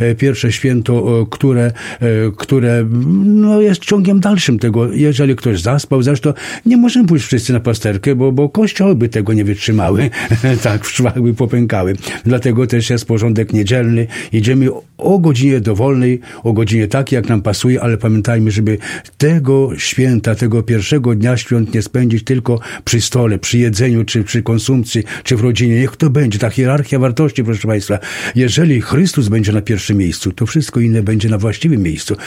pierwsze święto, które no, jest ciągiem dalszym tego. Jeżeli ktoś zaspał, zresztą nie możemy pójść wszyscy na pasterkę, bo kościoły by tego nie wytrzymały. Tak, w szwach by popękały. Dlatego też jest porządek niedzielny. Idziemy o godzinie dowolnej, o godzinie takiej, jak nam pasuje, ale pamiętajmy, żeby tego święta, tego pierwszego dnia świąt nie spędzić tylko przy stole, przy jedzeniu, czy przy konsumpcji, czy w rodzinie. Niech to będzie ta hierarchia wartości, proszę Państwa. Jeżeli Chrystus będzie na pierwszym miejscu, to wszystko inne będzie na właściwym miejscu.